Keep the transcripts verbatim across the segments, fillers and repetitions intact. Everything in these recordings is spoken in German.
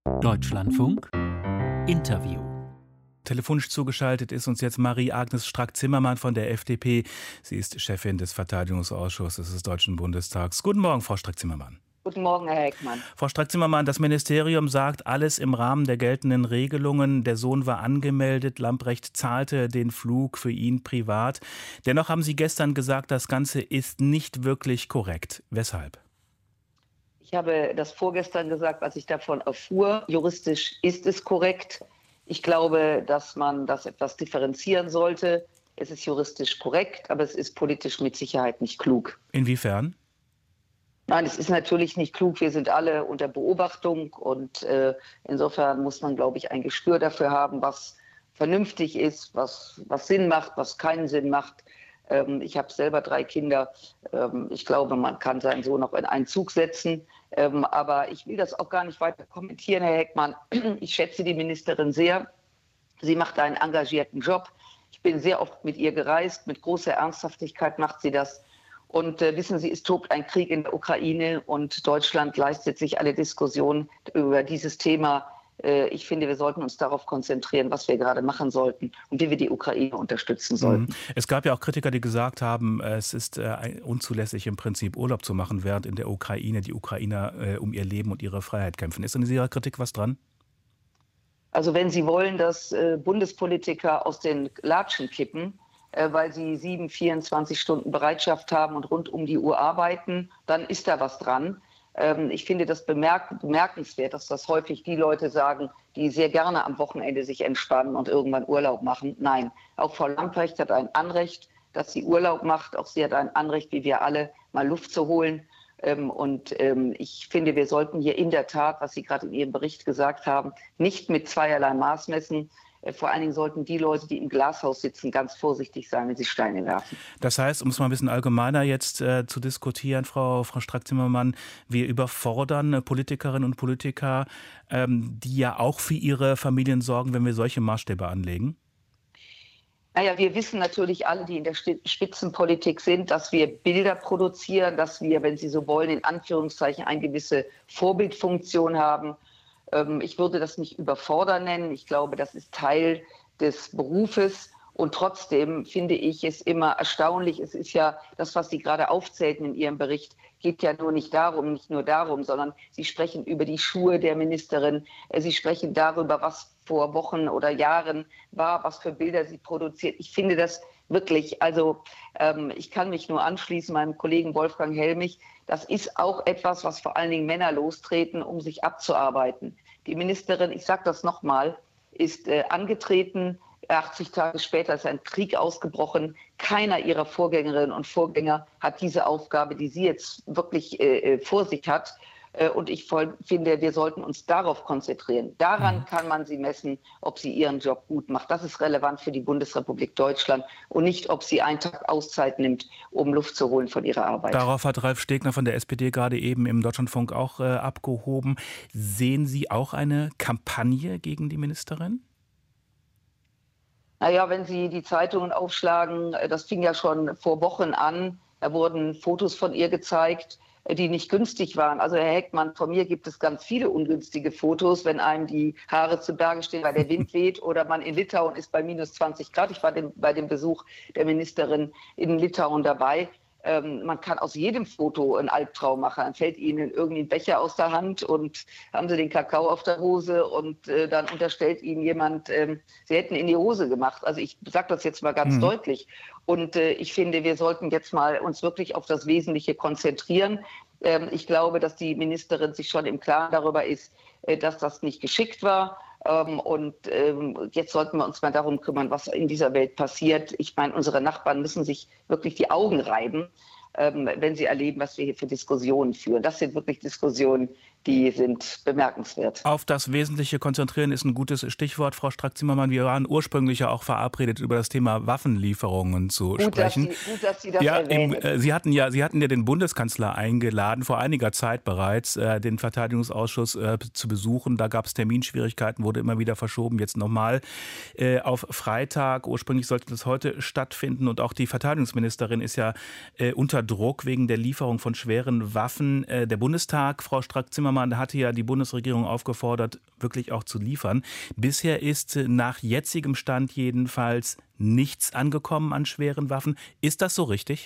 Deutschlandfunk Interview. Telefonisch zugeschaltet ist uns jetzt Marie-Agnes Strack-Zimmermann von der F D P. Sie ist Chefin des Verteidigungsausschusses des Deutschen Bundestags. Guten Morgen, Frau Strack-Zimmermann. Guten Morgen, Herr Heckmann. Frau Strack-Zimmermann, das Ministerium sagt, alles im Rahmen der geltenden Regelungen. Der Sohn war angemeldet, Lambrecht zahlte den Flug für ihn privat. Dennoch haben Sie gestern gesagt, das Ganze ist nicht wirklich korrekt. Weshalb? Ich habe das vorgestern gesagt, als ich davon erfuhr. Juristisch ist es korrekt. Ich glaube, dass man das etwas differenzieren sollte. Es ist juristisch korrekt, aber es ist politisch mit Sicherheit nicht klug. Inwiefern? Nein, es ist natürlich nicht klug. Wir sind alle unter Beobachtung und äh, insofern muss man, glaube ich, ein Gespür dafür haben, was vernünftig ist, was, was Sinn macht, was keinen Sinn macht. Ähm, ich habe selber drei Kinder. Ähm, ich glaube, man kann seinen Sohn noch in einen Zug setzen. Ähm, aber ich will das auch gar nicht weiter kommentieren, Herr Heckmann. Ich schätze die Ministerin sehr. Sie macht einen engagierten Job. Ich bin sehr oft mit ihr gereist. Mit großer Ernsthaftigkeit macht sie das. Und äh, wissen Sie, es tobt ein Krieg in der Ukraine und Deutschland leistet sich eine Diskussion über dieses Thema. Äh, ich finde, wir sollten uns darauf konzentrieren, was wir gerade machen sollten und wie wir die Ukraine unterstützen sollten. Es gab ja auch Kritiker, die gesagt haben, es ist äh, unzulässig im Prinzip Urlaub zu machen, während in der Ukraine die Ukrainer äh, um ihr Leben und ihre Freiheit kämpfen. Ist an dieser Kritik was dran? Also wenn Sie wollen, dass äh, Bundespolitiker aus den Latschen kippen, weil sie sieben, vierundzwanzig Stunden Bereitschaft haben und rund um die Uhr arbeiten, dann ist da was dran. Ich finde das bemerk- bemerkenswert, dass das häufig die Leute sagen, die sehr gerne am Wochenende sich entspannen und irgendwann Urlaub machen. Nein, auch Frau Lambrecht hat ein Anrecht, dass sie Urlaub macht. Auch sie hat ein Anrecht, wie wir alle, mal Luft zu holen. Und ich finde, wir sollten hier in der Tat, was Sie gerade in Ihrem Bericht gesagt haben, nicht mit zweierlei Maß messen. Vor allen Dingen sollten die Leute, die im Glashaus sitzen, ganz vorsichtig sein, wenn sie Steine werfen. Das heißt, um es mal ein bisschen allgemeiner jetzt äh, zu diskutieren, Frau, Frau Strack-Zimmermann, wir überfordern äh, Politikerinnen und Politiker, ähm, die ja auch für ihre Familien sorgen, wenn wir solche Maßstäbe anlegen? Naja, wir wissen natürlich alle, die in der Spitzenpolitik sind, dass wir Bilder produzieren, dass wir, wenn Sie so wollen, in Anführungszeichen eine gewisse Vorbildfunktion haben. Ich würde das nicht überfordern nennen. Ich glaube, das ist Teil des Berufes. Und trotzdem finde ich es immer erstaunlich. Es ist ja das, was Sie gerade aufzählten in Ihrem Bericht, geht ja nur nicht darum, nicht nur darum, sondern Sie sprechen über die Schuhe der Ministerin. Sie sprechen darüber, was vor Wochen oder Jahren war, was für Bilder sie produziert. Ich finde das wirklich, also ähm, ich kann mich nur anschließen, meinem Kollegen Wolfgang Helmich. Das ist auch etwas, was vor allen Dingen Männer lostreten, um sich abzuarbeiten. Die Ministerin, ich sage das nochmal, ist äh, angetreten. achtzig Tage später ist ein Krieg ausgebrochen. Keiner ihrer Vorgängerinnen und Vorgänger hat diese Aufgabe, die sie jetzt wirklich äh, vor sich hat. Äh, und ich voll, finde, wir sollten uns darauf konzentrieren. Daran kann man sie messen, ob sie ihren Job gut macht. Das ist relevant für die Bundesrepublik Deutschland und nicht, ob sie einen Tag Auszeit nimmt, um Luft zu holen von ihrer Arbeit. Darauf hat Ralf Stegner von der S P D gerade eben im Deutschlandfunk auch äh, abgehoben. Sehen Sie auch eine Kampagne gegen die Ministerin? Naja, wenn Sie die Zeitungen aufschlagen, das fing ja schon vor Wochen an. Da wurden Fotos von ihr gezeigt, die nicht günstig waren. Also Herr Heckmann, von mir gibt es ganz viele ungünstige Fotos, wenn einem die Haare zu Berge stehen, weil der Wind weht oder man in Litauen ist bei minus zwanzig Grad. Ich war dem, bei dem Besuch der Ministerin in Litauen dabei. Ähm, man kann aus jedem Foto einen Albtraum machen. Dann fällt Ihnen irgendwie ein Becher aus der Hand und haben Sie den Kakao auf der Hose und äh, dann unterstellt Ihnen jemand, ähm, Sie hätten in die Hose gemacht. Also ich sage das jetzt mal ganz mhm. deutlich. Und äh, ich finde, wir sollten jetzt mal uns wirklich auf das Wesentliche konzentrieren. Ähm, ich glaube, dass die Ministerin sich schon im Klaren darüber ist, äh, dass das nicht geschickt war. Ähm, und ähm, jetzt sollten wir uns mal darum kümmern, was in dieser Welt passiert. Ich meine, unsere Nachbarn müssen sich wirklich die Augen reiben, ähm, wenn sie erleben, was wir hier für Diskussionen führen. Das sind wirklich Diskussionen, die sind bemerkenswert. Auf das Wesentliche konzentrieren ist ein gutes Stichwort, Frau Strack-Zimmermann. Wir waren ursprünglich ja auch verabredet, über das Thema Waffenlieferungen zu gut, sprechen. Dass Sie, gut, dass Sie das ja, erwähnen. Im, äh, Sie hatten ja, Sie hatten ja den Bundeskanzler eingeladen, vor einiger Zeit bereits, äh, den Verteidigungsausschuss äh, zu besuchen. Da gab es Terminschwierigkeiten, wurde immer wieder verschoben. Jetzt nochmal äh, auf Freitag. Ursprünglich sollte das heute stattfinden. Und auch die Verteidigungsministerin ist ja äh, unter Druck wegen der Lieferung von schweren Waffen. Äh, der Bundestag, Frau Strack-Zimmermann, Zimmermann hatte ja die Bundesregierung aufgefordert, wirklich auch zu liefern. Bisher ist nach jetzigem Stand jedenfalls nichts angekommen an schweren Waffen. Ist das so richtig?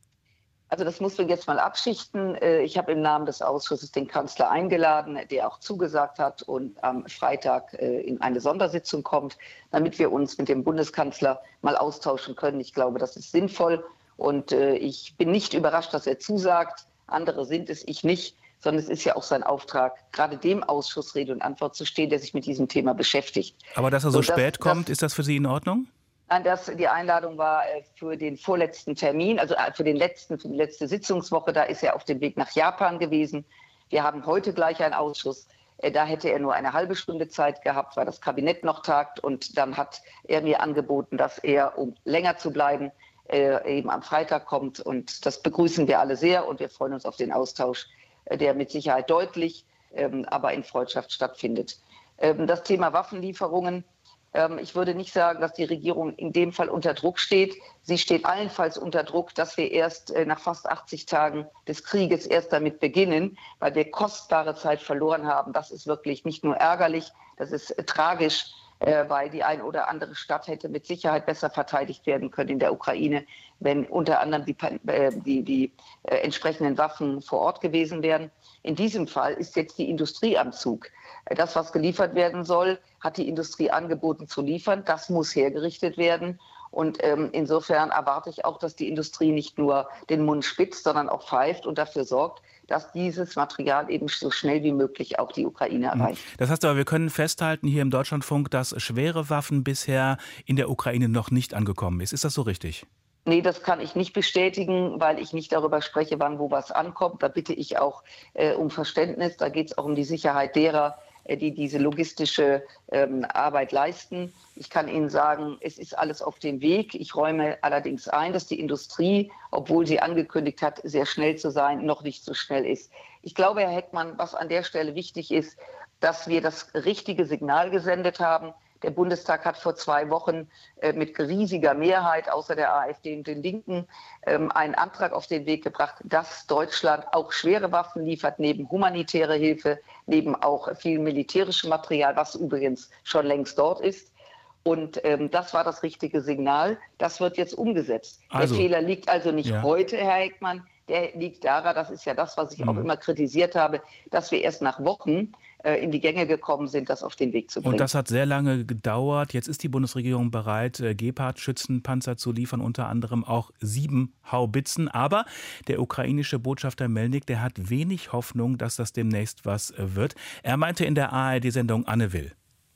Also das musst du jetzt mal abschichten. Ich habe im Namen des Ausschusses den Kanzler eingeladen, der auch zugesagt hat und am Freitag in eine Sondersitzung kommt, damit wir uns mit dem Bundeskanzler mal austauschen können. Ich glaube, das ist sinnvoll und ich bin nicht überrascht, dass er zusagt. Andere sind es, ich nicht, sondern es ist ja auch sein Auftrag, gerade dem Ausschuss Rede und Antwort zu stehen, der sich mit diesem Thema beschäftigt. Aber dass er so, so spät das, kommt, das, ist das für Sie in Ordnung? Das, die Einladung war für den vorletzten Termin, also für den letzten, für die letzte Sitzungswoche. Da ist er auf dem Weg nach Japan gewesen. Wir haben heute gleich einen Ausschuss. Da hätte er nur eine halbe Stunde Zeit gehabt, weil das Kabinett noch tagt. Und dann hat er mir angeboten, dass er, um länger zu bleiben, eben am Freitag kommt. Und das begrüßen wir alle sehr und wir freuen uns auf den Austausch, der mit Sicherheit deutlich, aber in Freundschaft stattfindet. Das Thema Waffenlieferungen. Ich würde nicht sagen, dass die Regierung in dem Fall unter Druck steht. Sie steht allenfalls unter Druck, dass wir erst nach fast achtzig Tagen des Krieges erst damit beginnen, weil wir kostbare Zeit verloren haben. Das ist wirklich nicht nur ärgerlich, das ist tragisch, weil die ein oder andere Stadt hätte mit Sicherheit besser verteidigt werden können in der Ukraine, wenn unter anderem die, die, die entsprechenden Waffen vor Ort gewesen wären. In diesem Fall ist jetzt die Industrie am Zug. Das, was geliefert werden soll, hat die Industrie angeboten zu liefern. Das muss hergerichtet werden. Und ähm, insofern erwarte ich auch, dass die Industrie nicht nur den Mund spitzt, sondern auch pfeift und dafür sorgt, dass dieses Material eben so schnell wie möglich auch die Ukraine erreicht. Das heißt aber, wir können festhalten hier im Deutschlandfunk, dass schwere Waffen bisher in der Ukraine noch nicht angekommen ist. Ist das so richtig? Nee, das kann ich nicht bestätigen, weil ich nicht darüber spreche, wann wo was ankommt. Da bitte ich auch äh, um Verständnis. Da geht es auch um die Sicherheit derer, äh, die diese logistische ähm, Arbeit leisten. Ich kann Ihnen sagen, es ist alles auf dem Weg. Ich räume allerdings ein, dass die Industrie, obwohl sie angekündigt hat, sehr schnell zu sein, noch nicht so schnell ist. Ich glaube, Herr Heckmann, was an der Stelle wichtig ist, dass wir das richtige Signal gesendet haben. Der Bundestag hat vor zwei Wochen äh, mit riesiger Mehrheit, außer der AfD und den Linken, ähm, einen Antrag auf den Weg gebracht, dass Deutschland auch schwere Waffen liefert, neben humanitärer Hilfe, neben auch viel militärischem Material, was übrigens schon längst dort ist. Und ähm, das war das richtige Signal. Das wird jetzt umgesetzt. Also, der Fehler liegt also nicht ja. heute, Herr Heckmann. Der liegt daran, das ist ja das, was ich mhm. auch immer kritisiert habe, dass wir erst nach Wochen in die Gänge gekommen sind, das auf den Weg zu bringen. Und das hat sehr lange gedauert. Jetzt ist die Bundesregierung bereit, Gepard-Schützenpanzer zu liefern, unter anderem auch sieben Haubitzen. Aber der ukrainische Botschafter Melnik, der hat wenig Hoffnung, dass das demnächst was wird. Er meinte in der A R D-Sendung Anne Will.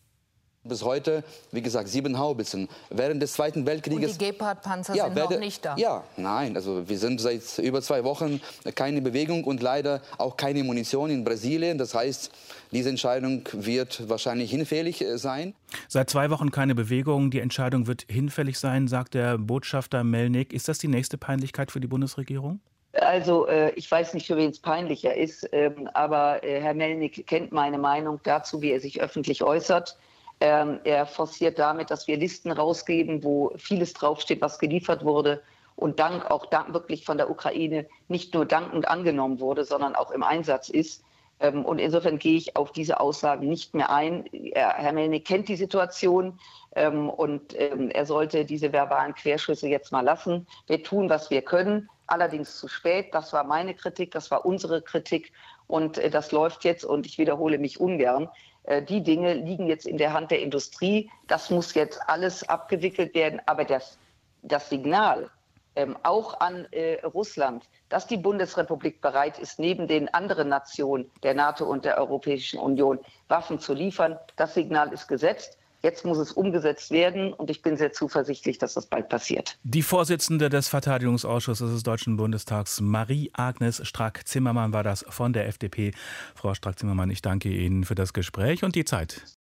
Bis heute, wie gesagt, sieben Haubitzen. Während des Zweiten Weltkrieges... Und die Gepard-Panzer ja, sind werde, noch nicht da? Ja, nein. Also wir sind seit über zwei Wochen keine Bewegung und leider auch keine Munition in Brasilien. Das heißt, diese Entscheidung wird wahrscheinlich hinfällig sein. Seit zwei Wochen keine Bewegung. Die Entscheidung wird hinfällig sein, sagt der Botschafter Melnik. Ist das die nächste Peinlichkeit für die Bundesregierung? Also ich weiß nicht, für wen es peinlicher ist, aber Herr Melnik kennt meine Meinung dazu, wie er sich öffentlich äußert. Ähm, er forciert damit, dass wir Listen rausgeben, wo vieles draufsteht, was geliefert wurde und dank auch dank wirklich von der Ukraine nicht nur dankend angenommen wurde, sondern auch im Einsatz ist. Ähm, und insofern gehe ich auf diese Aussagen nicht mehr ein. Er, Herr Melnik kennt die Situation ähm, und ähm, er sollte diese verbalen Querschüsse jetzt mal lassen. Wir tun, was wir können, allerdings zu spät. Das war meine Kritik, das war unsere Kritik und äh, das läuft jetzt und ich wiederhole mich ungern. Die Dinge liegen jetzt in der Hand der Industrie. Das muss jetzt alles abgewickelt werden. Aber das, das Signal ähm, auch an äh, Russland, dass die Bundesrepublik bereit ist, neben den anderen Nationen der NATO und der Europäischen Union Waffen zu liefern, das Signal ist gesetzt. Jetzt muss es umgesetzt werden und ich bin sehr zuversichtlich, dass das bald passiert. Die Vorsitzende des Verteidigungsausschusses des Deutschen Bundestags, Marie-Agnes Strack-Zimmermann, war das von der F D P. Frau Strack-Zimmermann, ich danke Ihnen für das Gespräch und die Zeit.